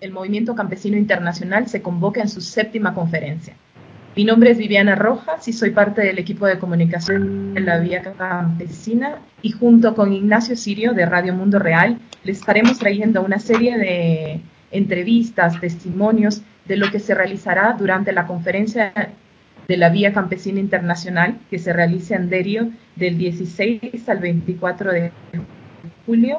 el Movimiento Campesino Internacional se convoca en su 7ª conferencia. Mi nombre es Viviana Rojas y soy parte del equipo de comunicación de la Vía Campesina y junto con Ignacio Sirio de Radio Mundo Real les estaremos trayendo una serie de entrevistas, testimonios de lo que se realizará durante la conferencia de la Vía Campesina Internacional que se realiza en Derio del 16 al 24 de julio.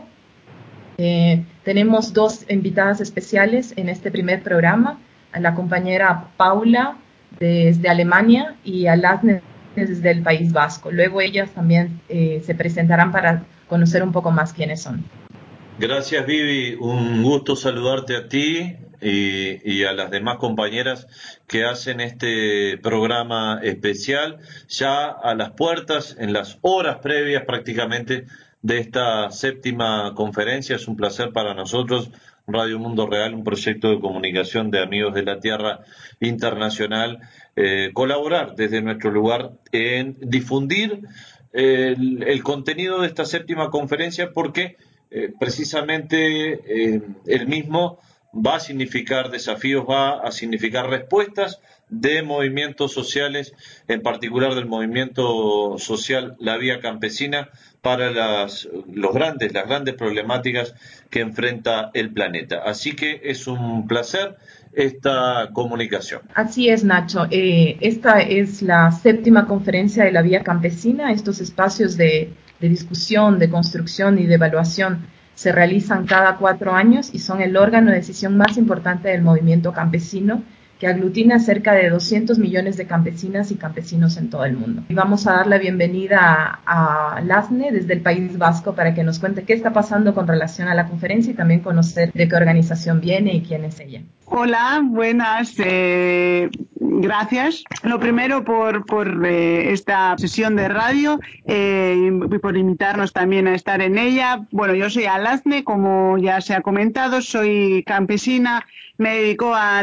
Tenemos 2 invitadas especiales en este primer programa, a la compañera Paula desde Alemania y a Lasne desde el País Vasco. Luego ellas también se presentarán para conocer un poco más quiénes son. Gracias, Vivi. Un gusto saludarte a ti y a las demás compañeras que hacen este programa especial, ya a las puertas, en las horas previas prácticamente de esta 7ª conferencia. Es un placer para nosotros, Radio Mundo Real, un proyecto de comunicación de Amigos de la Tierra Internacional, colaborar desde nuestro lugar en difundir el contenido de esta 7ª conferencia, porque precisamente el mismo va a significar desafíos, va a significar respuestas de movimientos sociales, en particular del movimiento social La Vía Campesina, para las grandes problemáticas que enfrenta el planeta. Así que es un placer esta comunicación. Así es, Nacho. Esta es la 7ª conferencia de la Vía Campesina. Estos espacios de discusión, de construcción y de evaluación se realizan cada 4 años y son el órgano de decisión más importante del movimiento campesino, que aglutina cerca de 200 millones de campesinas y campesinos en todo el mundo. Y vamos a dar la bienvenida a Lasne desde el País Vasco para que nos cuente qué está pasando con relación a la conferencia y también conocer de qué organización viene y quién es ella. Hola, buenas. Gracias. Lo primero por esta sesión de radio y por invitarnos también a estar en ella. Bueno, yo soy Alasne, como ya se ha comentado, soy campesina. Me dedico a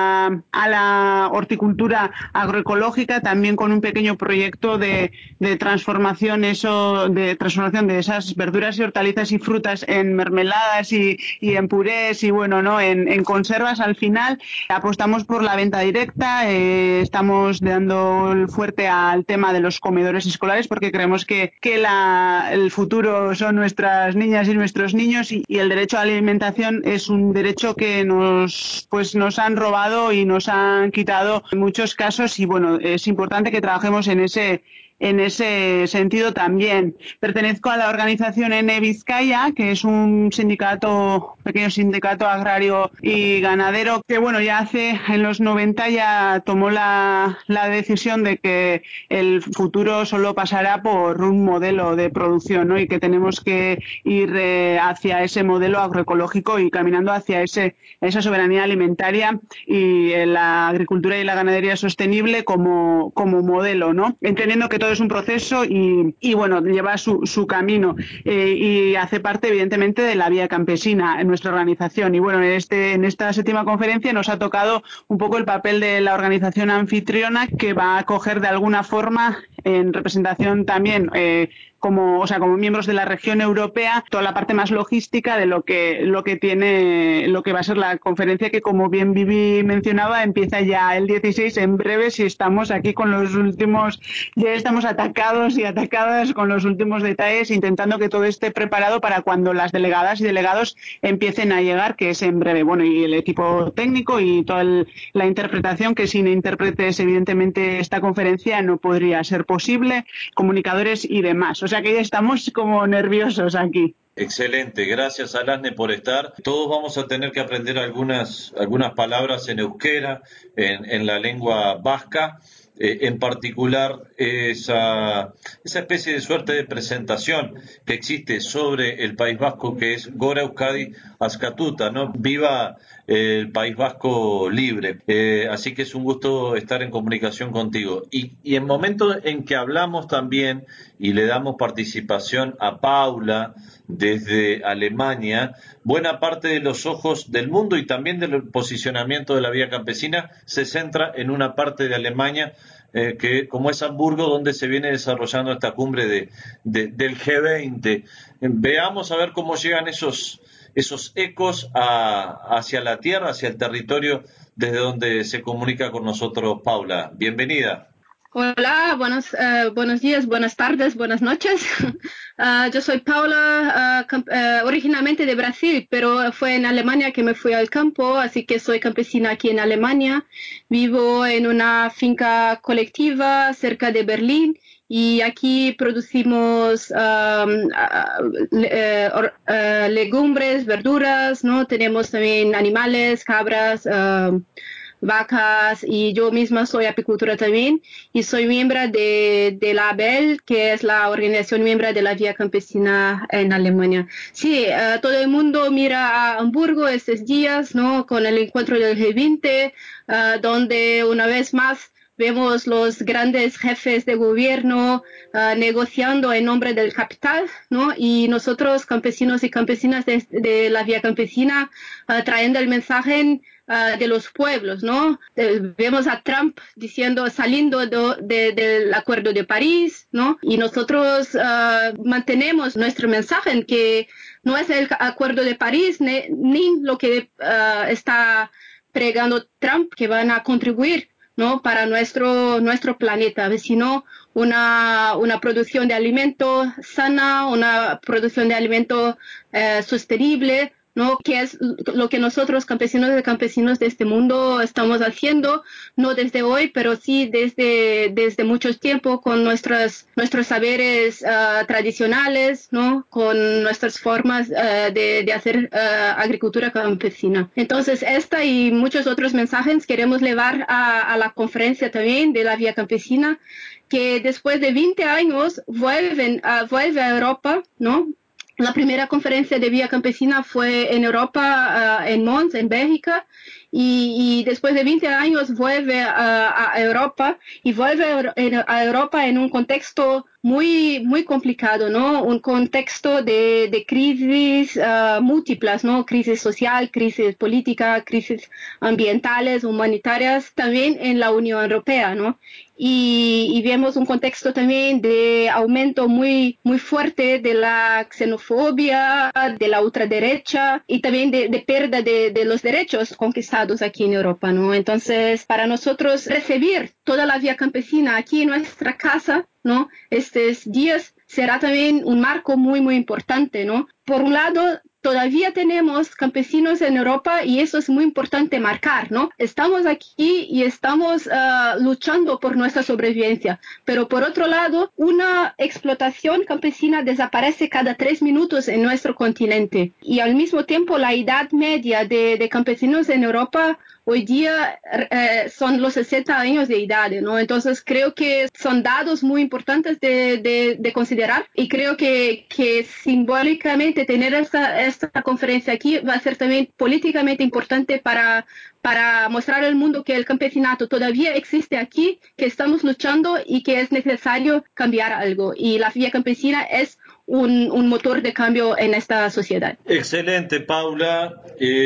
la horticultura agroecológica, también con un pequeño proyecto de transformación, de transformación de esas verduras y hortalizas y frutas en mermeladas y en purés y bueno, ¿no? En conservas. Al final apostamos por la venta directa, estamos dando fuerte al tema de los comedores escolares porque creemos que el futuro son nuestras niñas y nuestros niños y el derecho a la alimentación es un derecho que nos han robado y nos han quitado en muchos casos y bueno, es importante que trabajemos en ese sentido también. Pertenezco a la organización Ene Vizcaya, que es un pequeño sindicato agrario y ganadero, que bueno, ya en los 90 ya tomó la decisión de que el futuro solo pasará por un modelo de producción, ¿no? Y que tenemos que ir hacia ese modelo agroecológico y caminando hacia esa soberanía alimentaria y la agricultura y la ganadería sostenible como modelo, ¿no? Entendiendo que todo es un proceso y bueno, lleva su camino y hace parte evidentemente de la Vía Campesina en nuestra organización y bueno, en esta 7ª conferencia nos ha tocado un poco el papel de la organización anfitriona que va a acoger de alguna forma en representación también como miembros de la región europea, toda la parte más logística de lo que va a ser la conferencia que, como bien Vivi mencionaba, empieza ya el 16 en breve. Si estamos aquí ya estamos atacados y atacadas con los últimos detalles, intentando que todo esté preparado para cuando las delegadas y delegados empiecen a llegar, que es en breve. Bueno, y el equipo técnico y toda la interpretación, que sin intérpretes, evidentemente, esta conferencia no podría ser posible, comunicadores y demás. O sea que ya estamos como nerviosos aquí. Excelente, gracias Alasne por estar. Todos vamos a tener que aprender algunas palabras en euskera, en la lengua vasca, en particular esa especie de suerte de presentación que existe sobre el País Vasco, que es Gora Euskadi Askatuta, ¿no? Viva el País Vasco libre. Así que es un gusto estar en comunicación contigo. Y en momentos en que hablamos también y le damos participación a Paula desde Alemania, buena parte de los ojos del mundo y también del posicionamiento de la Vía Campesina se centra en una parte de Alemania que como es Hamburgo, donde se viene desarrollando esta cumbre del G20. Veamos a ver cómo llegan esos ecos hacia la tierra, hacia el territorio desde donde se comunica con nosotros Paula. Bienvenida. Hola, buenos días, buenas tardes, buenas noches. Yo soy Paula, originalmente de Brasil, pero fue en Alemania que me fui al campo, así que soy campesina aquí en Alemania. Vivo en una finca colectiva cerca de Berlín y aquí producimos legumbres, verduras, ¿no? Tenemos también animales, cabras, vacas, y yo misma soy apicultora también y soy miembro de la ABEL, que es la organización miembro de la Vía Campesina en Alemania. Sí, todo el mundo mira a Hamburgo estos días, ¿no? Con el encuentro del G20, donde una vez más vemos los grandes jefes de gobierno negociando en nombre del capital, ¿no? Y nosotros, campesinos y campesinas de la Vía Campesina, trayendo el mensaje de los pueblos, ¿no? Vemos a Trump saliendo del Acuerdo de París, ¿no? Y nosotros mantenemos nuestro mensaje en que no es el Acuerdo de París ni lo que está pregando Trump que van a contribuir, ¿no? Para nuestro planeta, sino una producción de alimento sana, una producción de alimento sostenible, ¿no? Que es lo que nosotros, campesinos y campesinos de este mundo, estamos haciendo, no desde hoy, pero sí desde mucho tiempo, con nuestros saberes tradicionales, ¿no? Con nuestras formas de hacer agricultura campesina. Entonces, esta y muchos otros mensajes queremos llevar a la conferencia también de la Vía Campesina, que después de 20 años vuelve a Europa, ¿no? La primera conferencia de Vía Campesina fue en Europa, en Mons, en Bélgica, y después de 20 años vuelve a Europa, y vuelve a Europa en un contexto muy complicado, ¿no? Un contexto de crisis múltiples, ¿no? Crisis social, crisis política, crisis ambientales, humanitarias, también en la Unión Europea, ¿no? Y vemos un contexto también de aumento muy fuerte de la xenofobia, de la ultraderecha y también de pérdida de los derechos conquistados aquí en Europa, ¿no? Entonces, para nosotros recibir toda la Vía Campesina aquí en nuestra casa, ¿no? Estos días será también un marco muy importante, ¿no? Por un lado, todavía tenemos campesinos en Europa y eso es muy importante marcar, ¿no? Estamos aquí y estamos luchando por nuestra sobrevivencia, pero por otro lado, una explotación campesina desaparece cada 3 minutos en nuestro continente y al mismo tiempo la edad media de campesinos en Europa hoy día son los 60 años de edad, ¿no? Entonces creo que son datos muy importantes de considerar y creo que simbólicamente tener esta conferencia aquí va a ser también políticamente importante para mostrar al mundo que el campesinato todavía existe aquí, que estamos luchando y que es necesario cambiar algo. Y la Vía Campesina es un motor de cambio en esta sociedad. Excelente, Paula.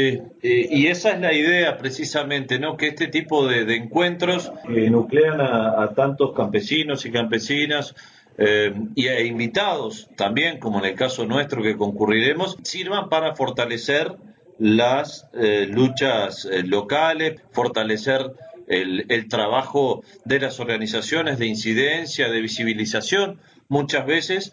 Y esa es la idea precisamente, ¿no? Que este tipo de encuentros nuclean a tantos campesinos y campesinas e invitados también, como en el caso nuestro que concurriremos, sirvan para fortalecer las luchas locales, fortalecer el trabajo de las organizaciones de incidencia, de visibilización, muchas veces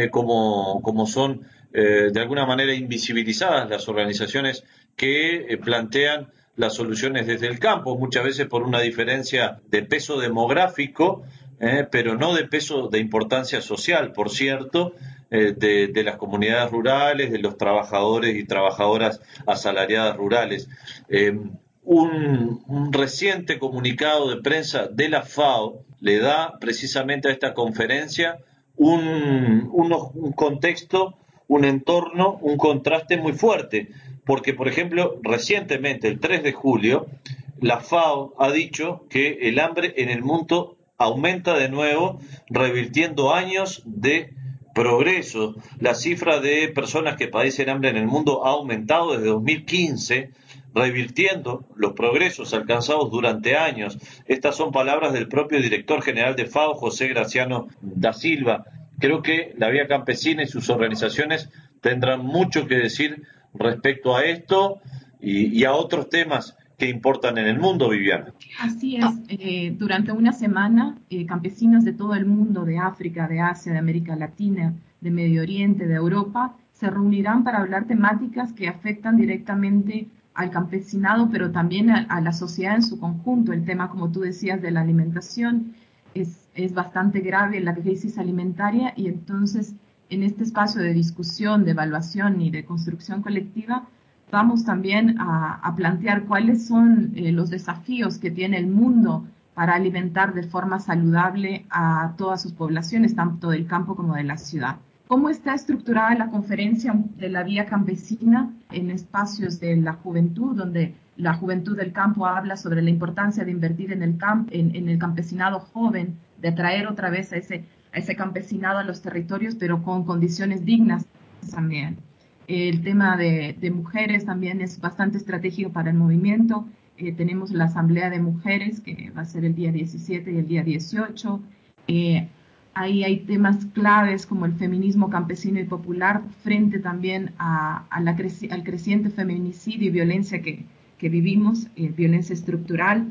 como son de alguna manera invisibilizadas las organizaciones que plantean las soluciones desde el campo, muchas veces por una diferencia de peso demográfico, pero no de peso de importancia social, por cierto, de las comunidades rurales, de los trabajadores y trabajadoras asalariadas rurales. Un reciente comunicado de prensa de la FAO le da precisamente a esta conferencia un contexto, un entorno, un contraste muy fuerte, porque, por ejemplo, recientemente, el 3 de julio, la FAO ha dicho que el hambre en el mundo aumenta de nuevo, revirtiendo años de progreso. La cifra de personas que padecen hambre en el mundo ha aumentado desde 2015, revirtiendo los progresos alcanzados durante años. Estas son palabras del propio director general de FAO, José Graciano da Silva. Creo que la Vía Campesina y sus organizaciones tendrán mucho que decir respecto a esto y a otros temas que importan en el mundo, Viviana. Así es. Durante una semana, campesinos de todo el mundo, de África, de Asia, de América Latina, de Medio Oriente, de Europa, se reunirán para hablar temáticas que afectan directamente al campesinado, pero también a la sociedad en su conjunto. El tema, como tú decías, de la alimentación es bastante grave, la crisis alimentaria, y entonces en este espacio de discusión, de evaluación y de construcción colectiva, vamos también a plantear cuáles son los desafíos que tiene el mundo para alimentar de forma saludable a todas sus poblaciones, tanto del campo como de la ciudad. ¿Cómo está estructurada la conferencia de la Vía Campesina en espacios de la juventud, donde la juventud del campo habla sobre la importancia de invertir en el campesinado joven, de atraer otra vez a ese campesinado a los territorios, pero con condiciones dignas también? El tema de mujeres también es bastante estratégico para el movimiento. Tenemos la Asamblea de Mujeres, que va a ser el día 17 y el día 18. Ahí hay temas claves como el feminismo campesino y popular, frente también al creciente feminicidio y violencia que vivimos, violencia estructural.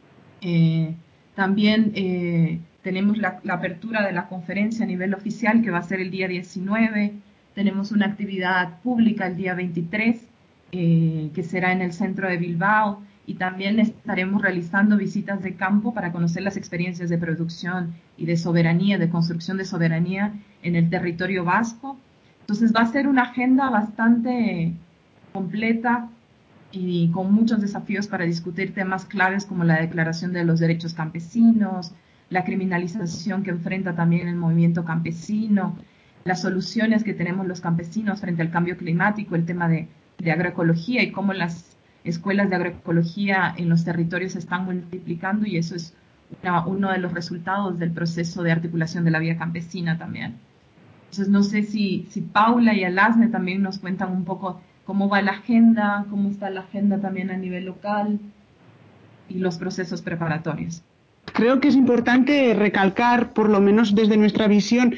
También tenemos la apertura de la conferencia a nivel oficial, que va a ser el día 19. Tenemos una actividad pública el día 23, que será en el centro de Bilbao, y también estaremos realizando visitas de campo para conocer las experiencias de producción y de soberanía, de construcción de soberanía en el territorio vasco. Entonces va a ser una agenda bastante completa y con muchos desafíos para discutir temas claves como la Declaración de los Derechos Campesinos, la criminalización que enfrenta también el movimiento campesino, las soluciones que tenemos los campesinos frente al cambio climático, el tema de agroecología y cómo las escuelas de agroecología en los territorios se están multiplicando, y eso es uno de los resultados del proceso de articulación de la vía campesina también. Entonces no sé si Paula y Alasne también nos cuentan un poco cómo va la agenda, cómo está la agenda también a nivel local y los procesos preparatorios. Creo que es importante recalcar, por lo menos desde nuestra visión,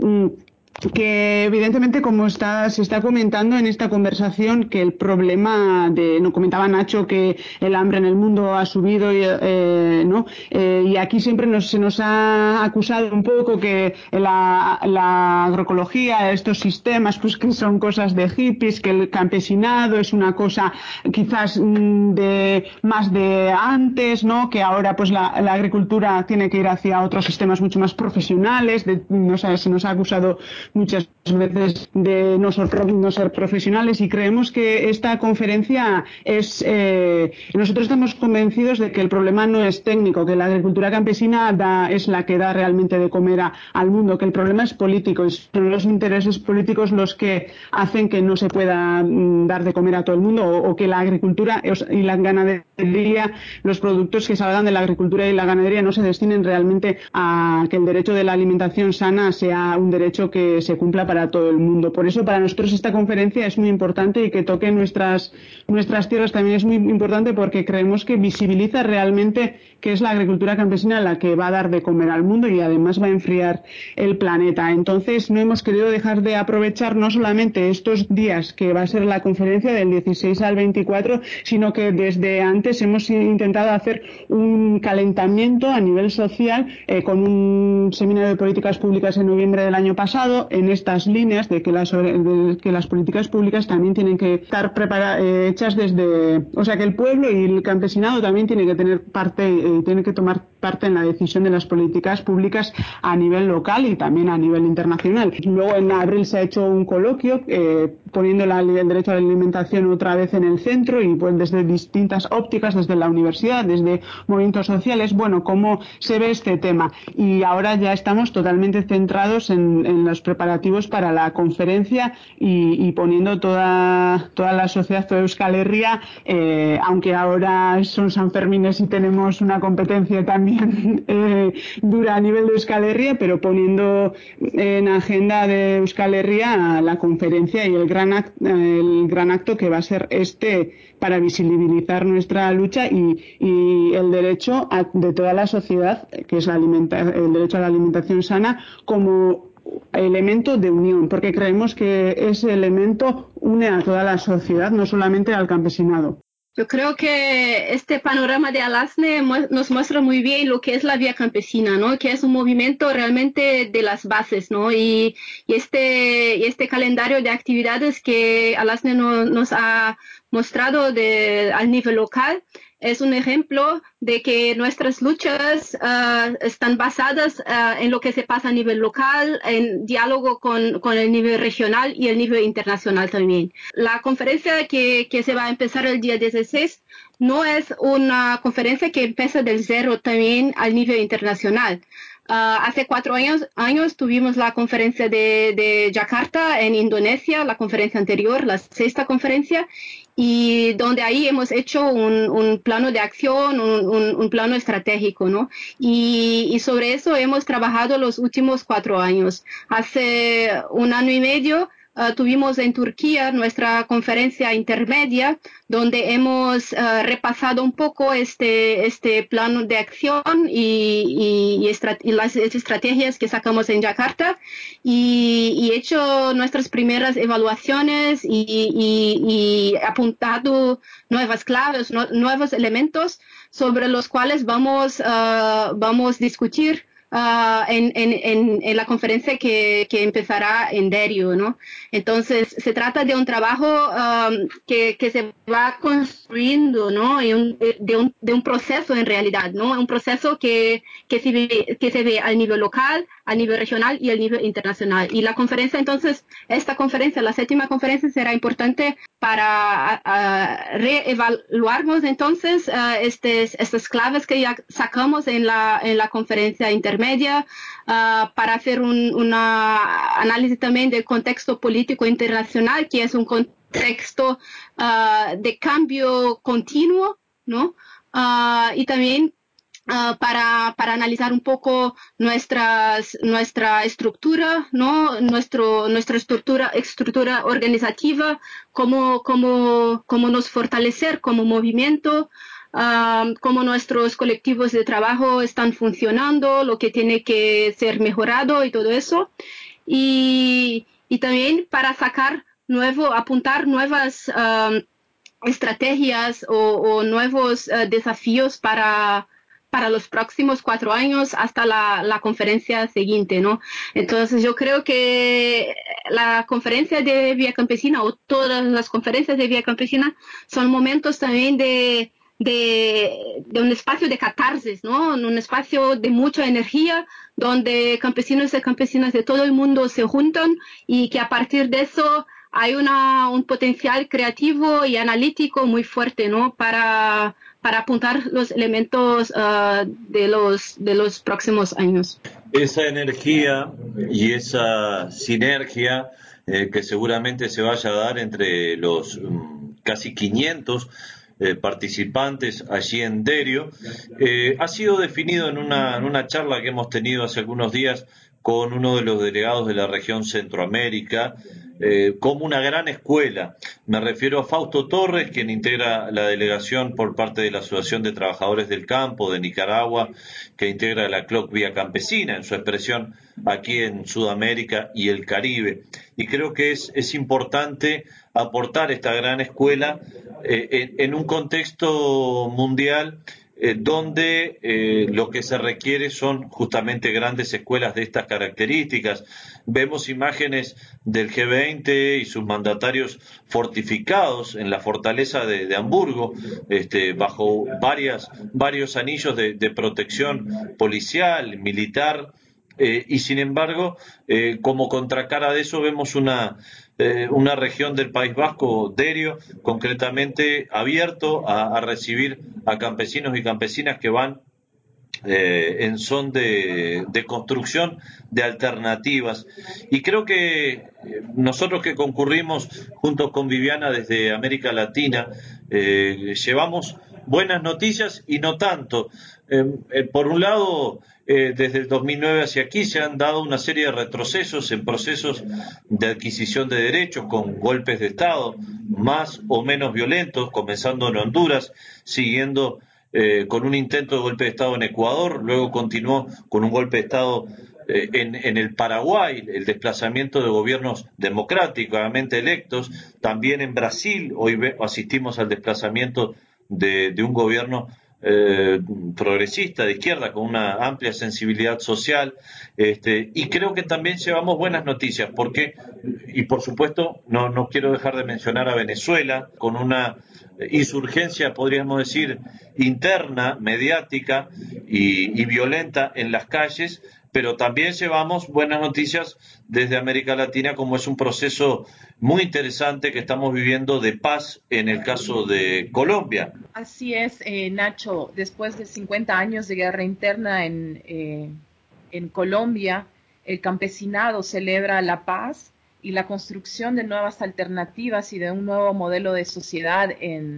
que evidentemente, como se está comentando en esta conversación, que el problema no comentaba Nacho que el hambre en el mundo ha subido y aquí siempre se nos ha acusado un poco que la agroecología, estos sistemas, pues que son cosas de hippies, que el campesinado es una cosa quizás más de antes, ¿no? Que ahora pues la agricultura tiene que ir hacia otros sistemas mucho más profesionales. Se nos ha acusado muchas veces de no ser profesionales, y creemos que esta conferencia nosotros estamos convencidos de que el problema no es técnico, que la agricultura campesina es la que da realmente de comer al mundo, que el problema es político, y son los intereses políticos los que hacen que no se pueda dar de comer a todo el mundo, o que la agricultura y la ganadería, los productos que salgan de la agricultura y la ganadería no se destinen realmente a que el derecho de la alimentación sana sea un derecho que se cumpla para todo el mundo. Por eso para nosotros esta conferencia es muy importante, y que toque nuestras tierras también es muy importante, porque creemos que visibiliza realmente que es la agricultura campesina la que va a dar de comer al mundo y además va a enfriar el planeta. Entonces no hemos querido dejar de aprovechar no solamente estos días que va a ser la conferencia del 16 al 24, sino que desde antes hemos intentado hacer un calentamiento a nivel social con un seminario de políticas públicas en noviembre del año pasado, en estas líneas de que las políticas públicas también tienen que estar hechas o sea, que el pueblo y el campesinado también tienen que tener tienen que tomar parte en la decisión de las políticas públicas a nivel local y también a nivel internacional. Luego en abril se ha hecho un coloquio poniendo el derecho a la alimentación otra vez en el centro, y pues desde distintas ópticas, desde la universidad, desde movimientos sociales, cómo se ve este tema. Y ahora ya estamos totalmente centrados en los preparativos para la conferencia y poniendo toda la sociedad, toda Euskal Herria, aunque ahora son Sanfermines y tenemos una competencia también dura a nivel de Euskal Herria, pero poniendo en agenda de Euskal Herria la conferencia y el gran acto que va a ser para visibilizar nuestra lucha y el derecho de toda la sociedad, que es el derecho a la alimentación sana, como elemento de unión, porque creemos que ese elemento une a toda la sociedad, no solamente al campesinado. Yo creo que este panorama de Alasne nos muestra muy bien lo que es la vía campesina, ¿no? Que es un movimiento realmente de las bases, ¿no? Y este calendario de actividades que Alasne nos ha mostrado al nivel local es un ejemplo de que nuestras luchas están basadas en lo que se pasa a nivel local, en diálogo con el nivel regional y el nivel internacional también. La conferencia que se va a empezar el día 16 no es una conferencia que empieza del cero también al nivel internacional. Hace 4 años tuvimos la conferencia de Yakarta en Indonesia, la conferencia anterior, la 6ª conferencia, y donde ahí hemos hecho un plano de acción, un plano estratégico, ¿no? Y sobre eso hemos trabajado los últimos 4 años. Hace 1 año y medio tuvimos en Turquía nuestra conferencia intermedia, donde hemos repasado un poco este plano de acción y las estrategias que sacamos en Yakarta y hecho nuestras primeras evaluaciones y apuntado nuevas claves, nuevos elementos sobre los cuales vamos a discutir en la conferencia que empezará en Derio, ¿no? Entonces, se trata de un trabajo que se va construyendo, ¿no? Y de un proceso en realidad, ¿no? Un proceso que se ve al nivel local, a nivel regional y al nivel internacional. Y la conferencia, entonces, esta conferencia, la 7ª conferencia, será importante para reevaluarnos entonces estas claves que ya sacamos en la conferencia intermedia, para hacer un análisis también del contexto político internacional, que es un contexto de cambio continuo, ¿no? Y también para analizar un poco nuestra estructura, ¿no? Nuestra estructura organizativa, cómo nos fortalecer como movimiento, cómo nuestros colectivos de trabajo están funcionando, lo que tiene que ser mejorado y todo eso. Y también para apuntar nuevas estrategias o nuevos desafíos para los próximos 4 años hasta la conferencia siguiente, ¿no? Entonces yo creo que la conferencia de Vía Campesina o todas las conferencias de Vía Campesina son momentos también de un espacio de catarsis, ¿no? Un espacio de mucha energía donde campesinos y campesinas de todo el mundo se juntan y que a partir de eso hay un potencial creativo y analítico muy fuerte, ¿no? Para apuntar los elementos de los próximos años. Esa energía y esa sinergia que seguramente se vaya a dar entre los casi 500 participantes allí en Derio, ha sido definido en una charla que hemos tenido hace algunos días con uno de los delegados de la región Centroamérica, como una gran escuela. Me refiero a Fausto Torres, quien integra la delegación por parte de la Asociación de Trabajadores del Campo de Nicaragua, que integra la CLOC Vía Campesina, en su expresión aquí en Sudamérica y el Caribe. Y creo que es importante aportar esta gran escuela en un contexto mundial donde lo que se requiere son justamente grandes escuelas de estas características. Vemos imágenes del G20 y sus mandatarios fortificados en la fortaleza de Hamburgo, bajo varios anillos de protección policial, militar, y sin embargo, como contracara de eso, vemos una región del País Vasco, Derio, concretamente abierto a recibir a campesinos y campesinas que van en son de construcción de alternativas. Y creo que nosotros que concurrimos juntos con Viviana desde América Latina, llevamos buenas noticias y no tanto. Por un lado, desde el 2009 hacia aquí se han dado una serie de retrocesos en procesos de adquisición de derechos con golpes de Estado más o menos violentos, comenzando en Honduras, siguiendo con un intento de golpe de Estado en Ecuador, luego continuó con un golpe de Estado en el Paraguay, el desplazamiento de gobiernos democráticamente electos, también en Brasil, hoy asistimos al desplazamiento de un gobierno progresista de izquierda con una amplia sensibilidad social, y creo que también llevamos buenas noticias porque, y por supuesto no quiero dejar de mencionar a Venezuela con una insurgencia, podríamos decir, interna, mediática y violenta en las calles, pero también llevamos buenas noticias desde América Latina, como es un proceso muy interesante que estamos viviendo de paz en el caso de Colombia. Así es, Nacho, después de 50 años de guerra interna en Colombia, el campesinado celebra la paz y la construcción de nuevas alternativas y de un nuevo modelo de sociedad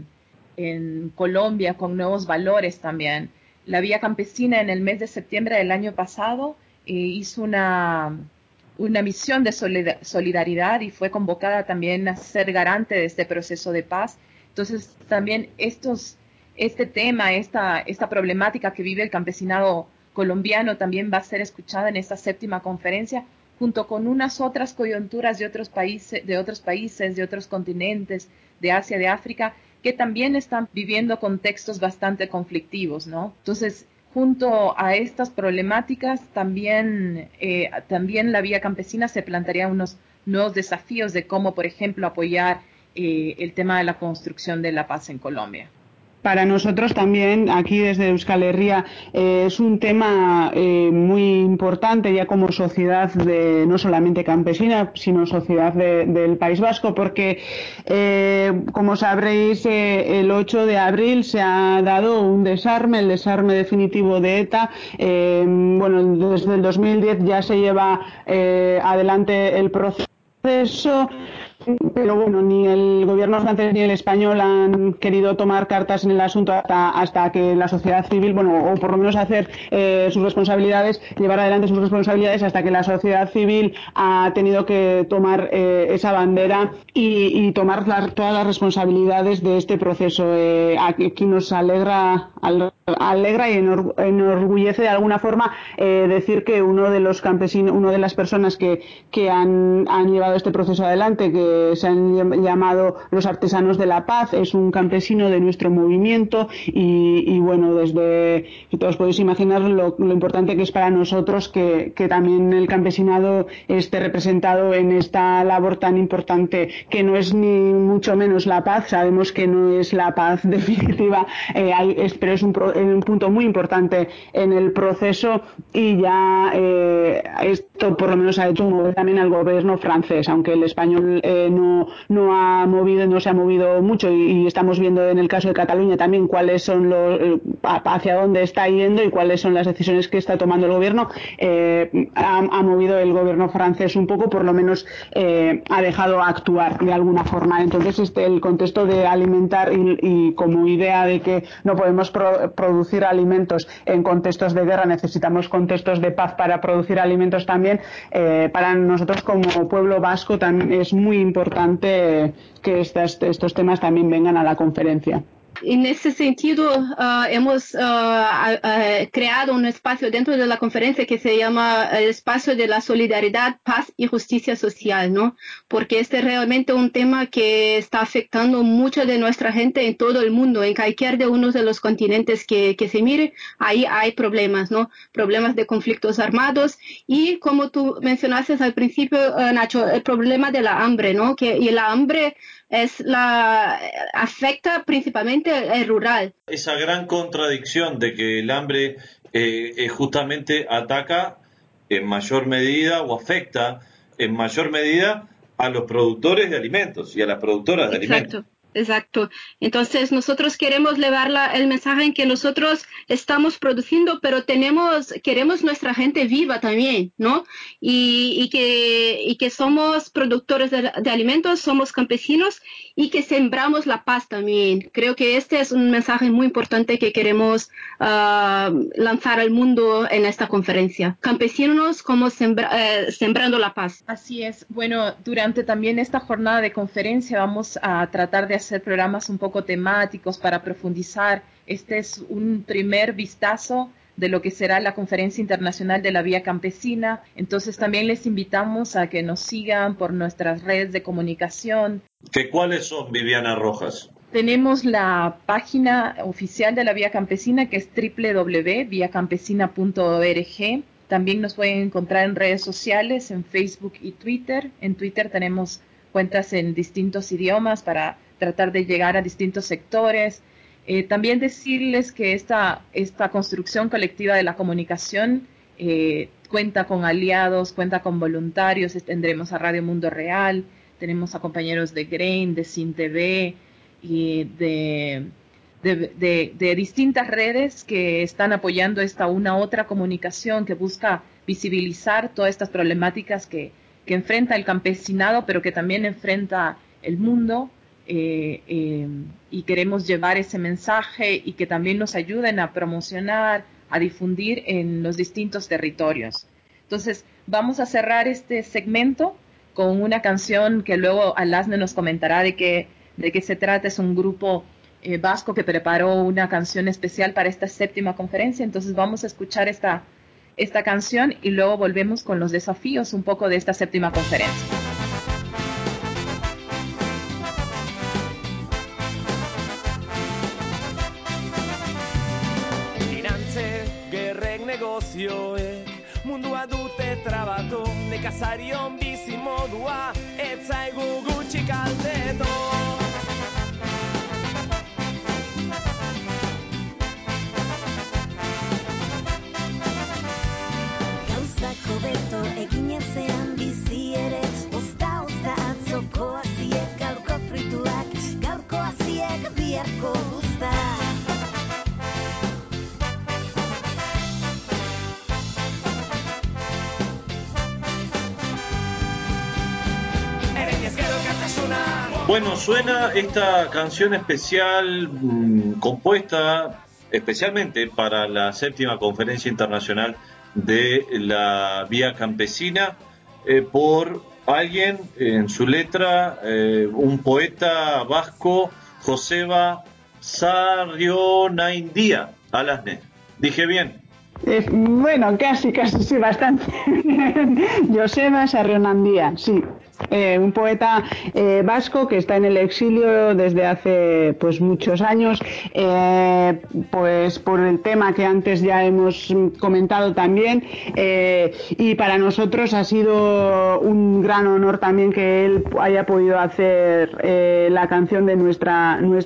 en Colombia con nuevos valores también. La Vía Campesina en el mes de septiembre del año pasado hizo una misión de solidaridad y fue convocada también a ser garante de este proceso de paz. Entonces, también este tema, esta problemática que vive el campesinado colombiano también va a ser escuchada en esta séptima conferencia, junto con unas otras coyunturas de otros países, de otros continentes, de Asia, de África, que también están viviendo contextos bastante conflictivos, ¿no? Entonces, junto a estas problemáticas, también la Vía Campesina se plantearía unos nuevos desafíos de cómo, por ejemplo, apoyar el tema de la construcción de la paz en Colombia. Para nosotros también, aquí desde Euskal Herria, es un tema muy importante ya como sociedad no solamente campesina, sino sociedad del País Vasco, porque, como sabréis, el 8 de abril se ha dado un desarme, el desarme definitivo de ETA. Bueno, desde el 2010 ya se lleva adelante el proceso. Pero bueno, ni el gobierno francés ni el español han querido tomar cartas en el asunto hasta que la sociedad civil, bueno, o por lo menos hacer sus responsabilidades, llevar adelante sus responsabilidades hasta que la sociedad civil ha tenido que tomar esa bandera y tomar todas las responsabilidades de este proceso. Aquí nos alegra y enorgullece de alguna forma decir que uno de los campesinos, una de las personas que han llevado este proceso adelante, que se han llamado los artesanos de la paz, es un campesino de nuestro movimiento y bueno, todos podéis imaginar lo importante que es para nosotros que también el campesinado esté representado en esta labor tan importante, que no es ni mucho menos la paz, sabemos que no es la paz definitiva, pero es un punto muy importante en el proceso y ya esto por lo menos ha hecho mover también al gobierno francés, aunque el español no se ha movido mucho y estamos viendo en el caso de Cataluña también cuáles son hacia dónde está yendo y cuáles son las decisiones que está tomando el gobierno. Ha movido el gobierno francés un poco, por lo menos ha dejado actuar de alguna forma. Entonces el contexto de alimentar y como idea de que no podemos producir alimentos en contextos de guerra, necesitamos contextos de paz para producir alimentos también, para nosotros como pueblo vasco también es muy importante que estos temas también vengan a la conferencia. En ese sentido, hemos creado un espacio dentro de la conferencia que se llama el espacio de la solidaridad, paz y justicia social, ¿no? Porque este es realmente un tema que está afectando mucho de nuestra gente en todo el mundo, en cualquier de uno de los continentes que se mire, ahí hay problemas, ¿no? Problemas de conflictos armados y como tú mencionaste al principio, Nacho, el problema de la hambre, ¿no? Y la hambre afecta principalmente el rural. Esa gran contradicción de que el hambre justamente ataca en mayor medida o afecta en mayor medida a los productores de alimentos y a las productoras de alimentos. Exacto. Entonces nosotros queremos llevar el mensaje en que nosotros estamos produciendo, pero queremos nuestra gente viva también, ¿no? Y que somos productores de alimentos, somos campesinos y que sembramos la paz también. Creo que este es un mensaje muy importante que queremos lanzar al mundo en esta conferencia. Campesinos como sembrando la paz. Así es. Bueno, durante también esta jornada de conferencia vamos a tratar de hacer programas un poco temáticos para profundizar. Este es un primer vistazo de lo que será la Conferencia Internacional de la Vía Campesina. Entonces también les invitamos a que nos sigan por nuestras redes de comunicación. ¿Cuáles son, Viviana Rojas? Tenemos la página oficial de la Vía Campesina, que es www.viacampesina.org. También nos pueden encontrar en redes sociales, en Facebook y Twitter. En Twitter tenemos cuentas en distintos idiomas para tratar de llegar a distintos sectores. También decirles que esta construcción colectiva de la comunicación cuenta con aliados, cuenta con voluntarios. Tendremos a Radio Mundo Real, tenemos a compañeros de Grain, de SINTV y de distintas redes que están apoyando una otra comunicación que busca visibilizar todas estas problemáticas que enfrenta el campesinado, pero que también enfrenta el mundo. Y queremos llevar ese mensaje y que también nos ayuden a promocionar, a difundir en los distintos territorios. Entonces, vamos a cerrar este segmento con una canción que luego Alasne nos comentará de qué se trata. Es un grupo vasco que preparó una canción especial para esta 7ª conferencia. Entonces, vamos a escuchar esta canción y luego volvemos con los desafíos un poco de esta 7ª conferencia. Negozioek mundua dute trabatu, nekazarion bizi modua ez zaigu gutxi kaltetu. Gauzak hobeto egin ezean bizi ere, ozta atzoko aziek, gaurko frituak, gaurko aziek, biharko guzta. Bueno, suena esta canción especial compuesta especialmente para la 7ª Conferencia Internacional de la Vía Campesina por alguien en su letra, un poeta vasco, Joseba Sarrionaindia Alasne. ¿Dije bien? Bueno, casi, sí, bastante. Joseba Sarrionaindia, sí. Un poeta vasco que está en el exilio desde hace pues muchos años, pues por el tema que antes ya hemos comentado también, y para nosotros ha sido un gran honor también que él haya podido hacer la canción de nuestra o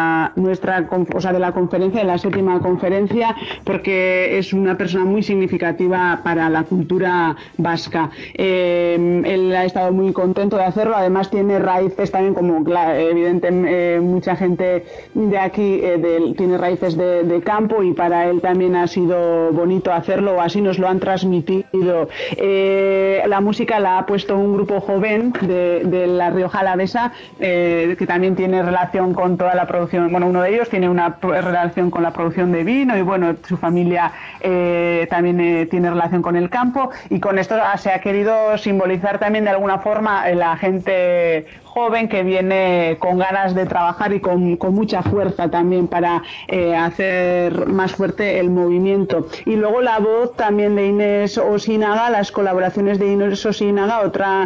sea, de la conferencia, de la 7ª conferencia, porque es una persona muy significativa para la cultura vasca. Él ha estado muy contento de hacerlo, además tiene raíces también, como evidentemente mucha gente de aquí tiene raíces de campo, y para él también ha sido bonito hacerlo, o así nos lo han transmitido. La música la ha puesto un grupo joven de La Rioja Alavesa, que también tiene relación con toda la producción, bueno, uno de ellos tiene una relación con la producción de vino, y bueno, su familia también tiene relación con el campo, y con esto se ha querido simbolizar también de alguna forma la gente joven que viene con ganas de trabajar y con mucha fuerza también para hacer más fuerte el movimiento. Y luego la voz también de Inés Osinaga, las colaboraciones de Inés Osinaga,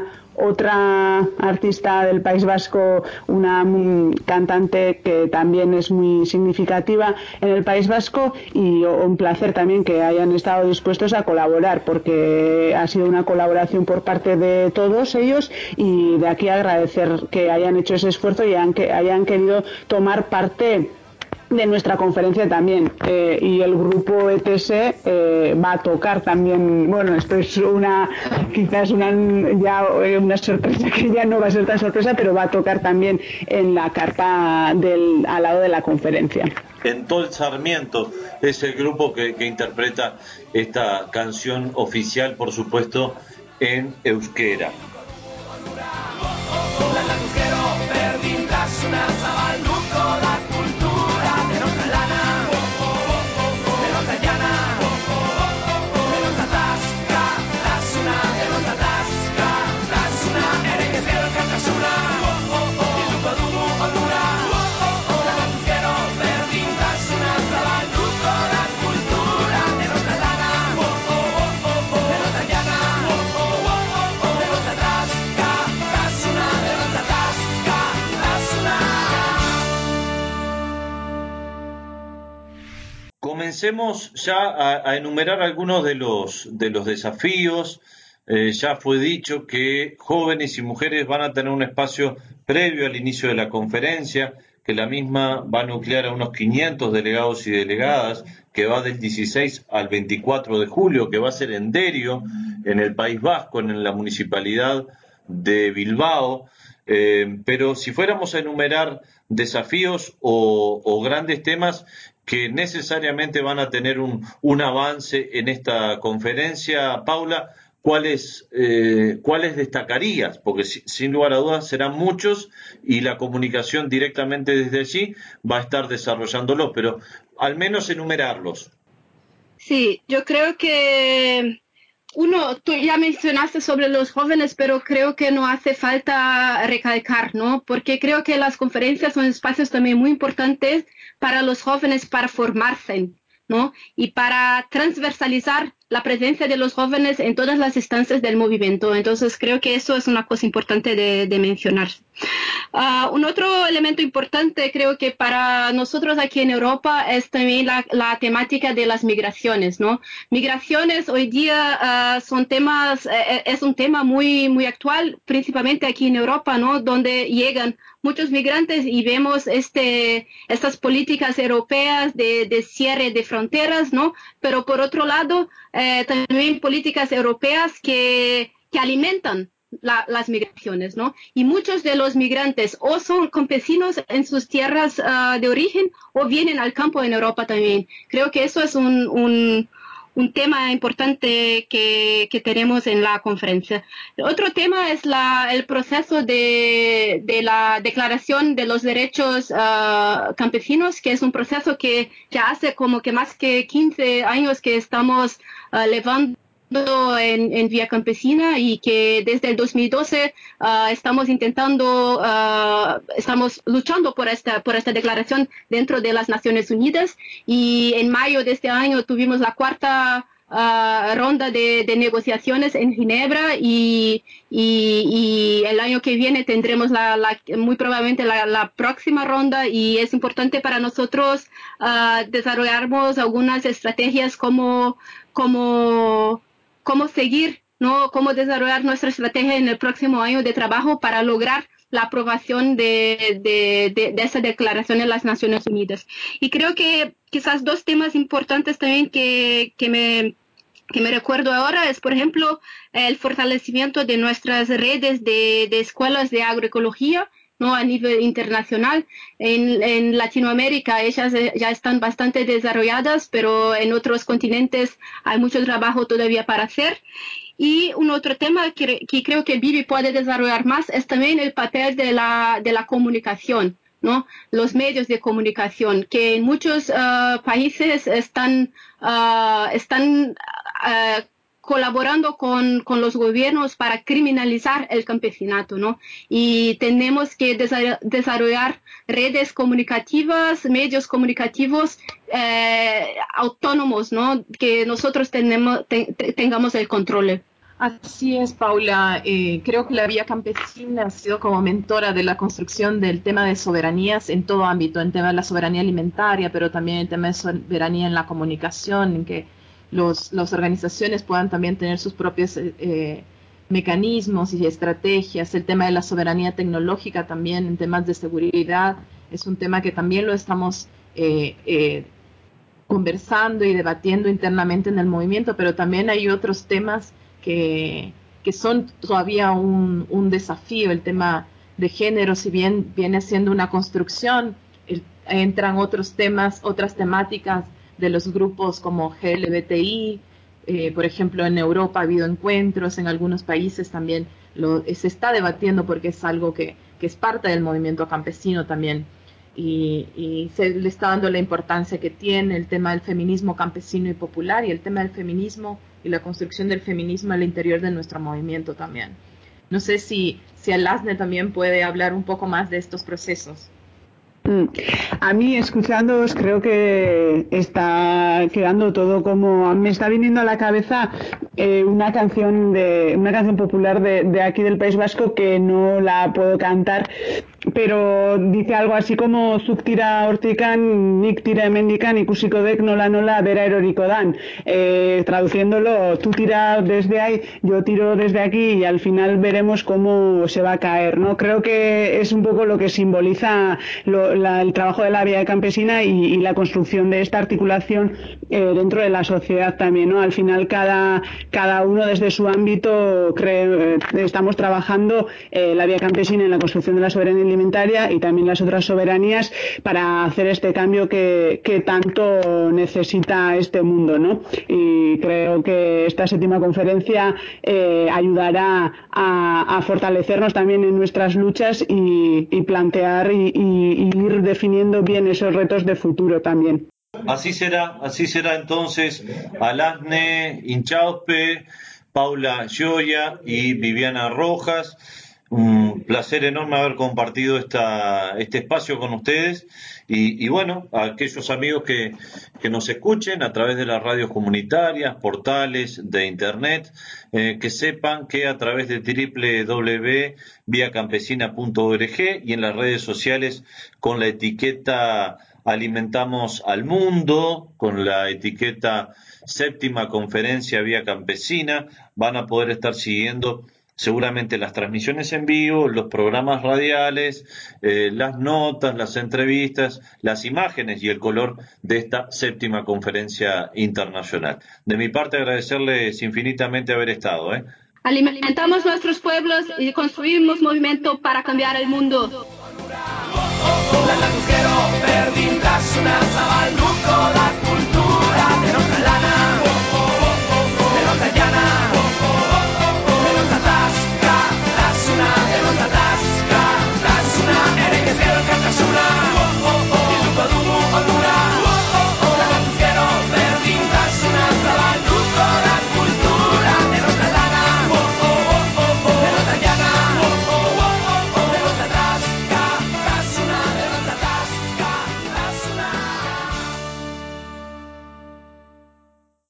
otra artista del País Vasco, una cantante que también es muy significativa en el País Vasco, y un placer también que hayan estado dispuestos a colaborar, porque ha sido una colaboración por parte de todos ellos, y de aquí agradecer que hayan hecho ese esfuerzo y hayan querido tomar parte de nuestra conferencia también, y el grupo ETS va a tocar también. Bueno, esto es quizás una sorpresa, que ya no va a ser tan sorpresa, pero va a tocar también en la carpa al lado de la conferencia. En Tol Sarmiento es el grupo que interpreta esta canción oficial, por supuesto, en euskera. Comencemos ya a enumerar algunos de los desafíos. Ya fue dicho que jóvenes y mujeres van a tener un espacio previo al inicio de la conferencia, que la misma va a nuclear a unos 500 delegados y delegadas, que va del 16 al 24 de julio, que va a ser en Derio, en el País Vasco, en la municipalidad de Bilbao. Pero si fuéramos a enumerar desafíos o grandes temas que necesariamente van a tener un avance en esta conferencia, Paula, ¿cuáles destacarías? Porque sin lugar a dudas serán muchos y la comunicación directamente desde allí va a estar desarrollándolos, pero al menos enumerarlos. Sí, yo creo que tú ya mencionaste sobre los jóvenes, pero creo que no hace falta recalcar, ¿no? Porque creo que las conferencias son espacios también muy importantes para los jóvenes para formarse, ¿no? Y para transversalizar la presencia de los jóvenes en todas las instancias del movimiento. Entonces, creo que eso es una cosa importante de mencionar. Un otro elemento importante, creo que para nosotros aquí en Europa, es también la temática de las migraciones, ¿no? Migraciones hoy día son temas, es un tema muy, muy actual, principalmente aquí en Europa, ¿no? Donde llegan muchos migrantes y vemos estas políticas europeas de cierre de fronteras, ¿no? Pero por otro lado, también políticas europeas que alimentan las migraciones, ¿no? Y muchos de los migrantes o son campesinos en sus tierras de origen o vienen al campo en Europa también. Creo que eso es un tema importante que tenemos en la conferencia. Otro tema es el proceso de la Declaración de los Derechos Campesinos, que es un proceso que ya hace como que más que 15 años que estamos levando en Vía Campesina y que desde el 2012 estamos luchando por esta declaración dentro de las Naciones Unidas, y en mayo de este año tuvimos la cuarta ronda de negociaciones en Ginebra, y el año que viene tendremos muy probablemente la próxima ronda, y es importante para nosotros desarrollarnos algunas estrategias como cómo seguir, ¿no? Cómo desarrollar nuestra estrategia en el próximo año de trabajo para lograr la aprobación de esa declaración en las Naciones Unidas. Y creo que quizás dos temas importantes también que me recuerdo ahora es, por ejemplo, el fortalecimiento de nuestras redes de escuelas de agroecología, ¿no? A nivel internacional. En Latinoamérica ellas ya están bastante desarrolladas, pero en otros continentes hay mucho trabajo todavía para hacer. Y un otro tema que creo que Vivi puede desarrollar más es también el papel de la comunicación, ¿no? Los medios de comunicación, que en muchos países están colaborando con los gobiernos para criminalizar el campesinato, ¿no? Y tenemos que desarrollar redes comunicativas, medios comunicativos autónomos, ¿no? Que nosotros tengamos el control. Así es, Paula. Creo que la Vía Campesina ha sido como mentora de la construcción del tema de soberanías en todo ámbito, en tema de la soberanía alimentaria, pero también el tema de soberanía en la comunicación, en que las organizaciones puedan también tener sus propios mecanismos y estrategias. El tema de la soberanía tecnológica también en temas de seguridad es un tema que también lo estamos conversando y debatiendo internamente en el movimiento, pero también hay otros temas que son todavía un desafío. El tema de género, si bien viene siendo una construcción, entran otros temas, otras temáticas de los grupos como GLBTI. Por ejemplo, en Europa ha habido encuentros, en algunos países también se está debatiendo porque es algo que es parte del movimiento campesino también. Y se le está dando la importancia que tiene el tema del feminismo campesino y popular, y el tema del feminismo y la construcción del feminismo al interior de nuestro movimiento también. No sé si Alasne también puede hablar un poco más de estos procesos. A mí, escuchándoos, creo que está quedando todo como... Me está viniendo a la cabeza una canción popular de aquí del País Vasco que no la puedo cantar, pero dice algo así como zuk tira hortikan, nik tira hemendikan, ikusiko dek nola bera eroriko dan. Traduciéndolo, tú tiras desde ahí, yo tiro desde aquí y al final veremos cómo se va a caer, ¿no? Creo que es un poco lo que simboliza el trabajo de la vía campesina y la construcción de esta articulación dentro de la sociedad también, ¿no? Al final cada uno desde su ámbito estamos trabajando la vía campesina en la construcción de la soberanía alimentaria y también las otras soberanías para hacer este cambio que tanto necesita este mundo, ¿no? Y creo que esta 7ª conferencia ayudará a fortalecernos también en nuestras luchas y plantear y ir definiendo bien esos retos de futuro también. Así será entonces. Alasne Inchauspe, Paula Gioia y Viviana Rojas. Un placer enorme haber compartido este espacio con ustedes y bueno, a aquellos amigos que nos escuchen a través de las radios comunitarias, portales de internet, que sepan que a través de www.viacampesina.org y en las redes sociales con la etiqueta Alimentamos al Mundo, con la etiqueta 7ª Conferencia Vía Campesina, van a poder estar siguiendo seguramente las transmisiones en vivo, los programas radiales, las notas, las entrevistas, las imágenes y el color de esta 7ª Conferencia Internacional. De mi parte, agradecerles infinitamente haber estado. Alimentamos nuestros pueblos y construimos movimiento para cambiar el mundo. Lan ikuskero berdintasuna zabalduko da